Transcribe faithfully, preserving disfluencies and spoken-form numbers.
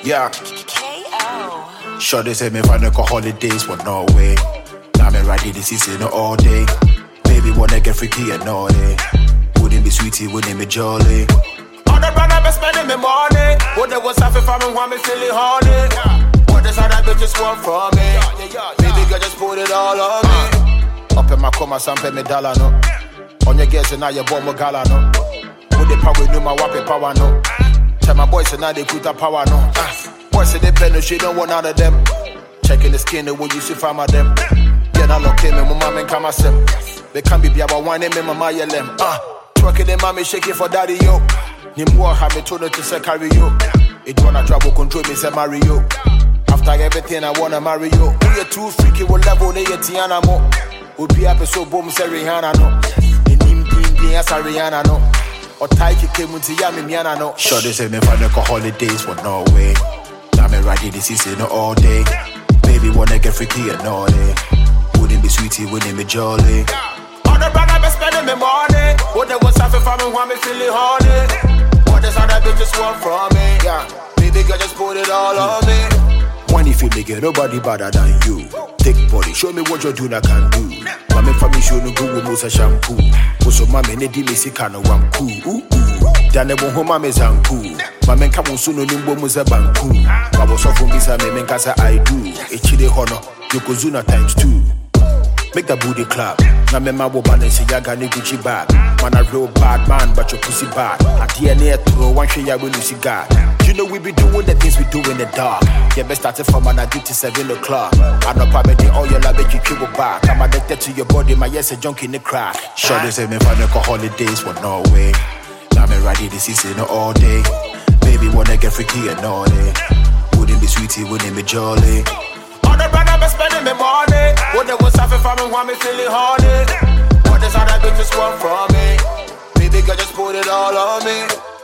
Yeah. K O. Sure they say me find a holidays for Norway. Now me ready this season all day. Baby wanna get freaky and naughty. Wouldn't be sweetie, wouldn't be jolly. All the brother be spending me money. What they was happy for me want me feeling horny. What this other bitches want from me. Baby girl just put it all on me. Up in my coma, some pay me dollar no. On your guess and now you born my gala no. With the power no my wappy power no. Tell my boys and now they put that power no. Boys say they pay no shit, don't want none of them. Checking the skin, the way you see from them. Yeah, now look in me, my mom and come myself. They can't be about one name in my mama yelling. Ah, twerking them, mommy shaking for daddy yo. Nimwa have me told her to say carry you. It wanna trouble control me, say marry you. After everything, I wanna marry you. We are too freaky, we'll level, they are Tiana mo. We'll be happy so boom, say Rihanna no. In him, him, him, yes, Rihanna no. Or Taiki came into Yami, Miana no. Sure they say me find a holidays for Norway. Now me ready this season all day. Baby wanna get freaky and naughty. Wouldn't be sweetie, wouldn't be jolly. All the brother be spending me money. What they was happy for me want me feeling horny. What this other bitches want from me. Yeah, baby girl just put it all on me. When if you make it nobody better than you. Take body, show me what you do I can do. Mami family show no go with Musa shampoo. Also mami ne di me si kano wam cool. Ooh ooh. Dane bo ho mami zanku. Mami nka mo so no nimbo Musa banku. Babo so from bisa me men kasa I do. Echide hono, Yokozuna times two. Make the booty clap. Now me ma wo balance ya ga ne Gucci bag. Man a real bad man, but your pussy bad. At the end of throw one shit ya when you see God. You know we be doing the things we do in the dark. Yeah, best started from an addict to seven o'clock. I know probably all your love make you keep back. I'm addicted to your body, my yes a junk in the crack. Sure they say me find a holidays for Norway. Now me ready this season all day. Baby wanna get freaky and naughty. Wouldn't be sweetie, wouldn't be jolly. All the brother be spending me money. What they was happy for me want me feeling horny. What this other bitches want from me. Baby girl just put it all on me.